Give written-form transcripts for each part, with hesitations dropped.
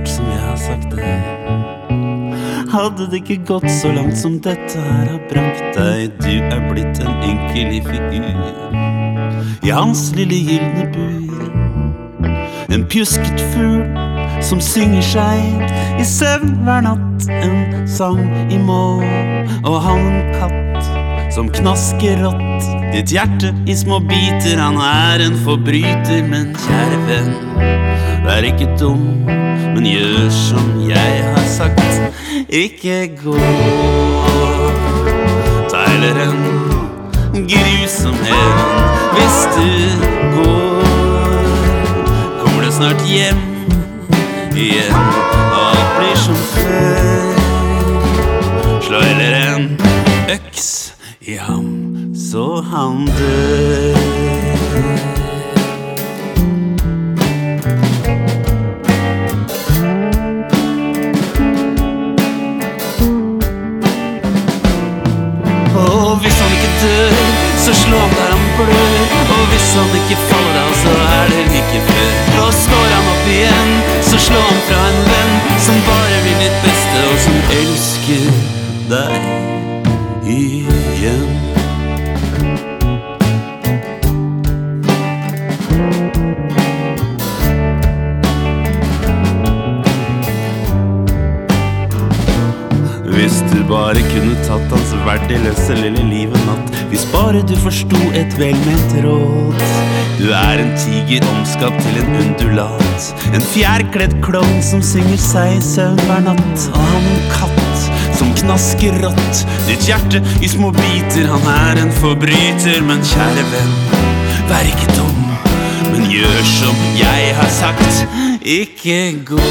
gjort som jeg har sagt deg. Hadde det ikke gått så langt som dette her har brakt deg. Du blitt en ynkelig figur i hans lille gyldne bur. En pjusket fugl som synger seg i søvn hver natt, en sang i mål. Og han en katt som knasker rått, ditt hjerte i små biter. Han en forbryter, men kjære venn, vær ikke dum, men gjør som jeg har sagt. Ikke gå, ta heller en grusom hevn. Hvis du går, kommer du snart hjem igjen, og alt blir som før. Slå heller en øks i ham, så han dør. Og hvis han ikke dør, så slå han der han blør. Og hvis han ikke faller av, så det like før. Og står han opp igjen, så slå han fra en venn som bare vil ditt beste, og som elsker deg igjen. Hvis du bare kunne tatt hans verdiløse lille liv en natt. Hvis bare du forstod et velment råd. Du en tiger omskapt til en undulat, en fjærkledd klovn som synger seg i søvn hver natt. Og han en katt som knasker rått, ditt hjerte i små biter. Han en forbryter, men kjære venn, vær ikke dum, men gjør som jeg har sagt. Ikke gå.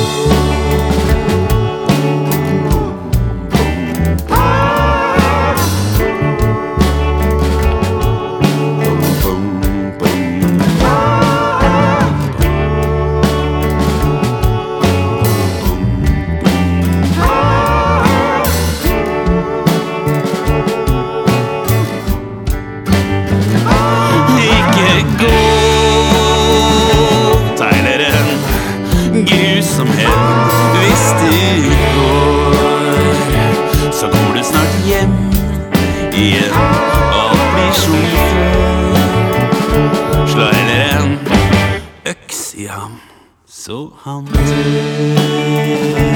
Grusom hevn. Hvis du går, så kommer du snart hjem igjen, og alt blir som før. Slå heller en øks i ham, så han dør.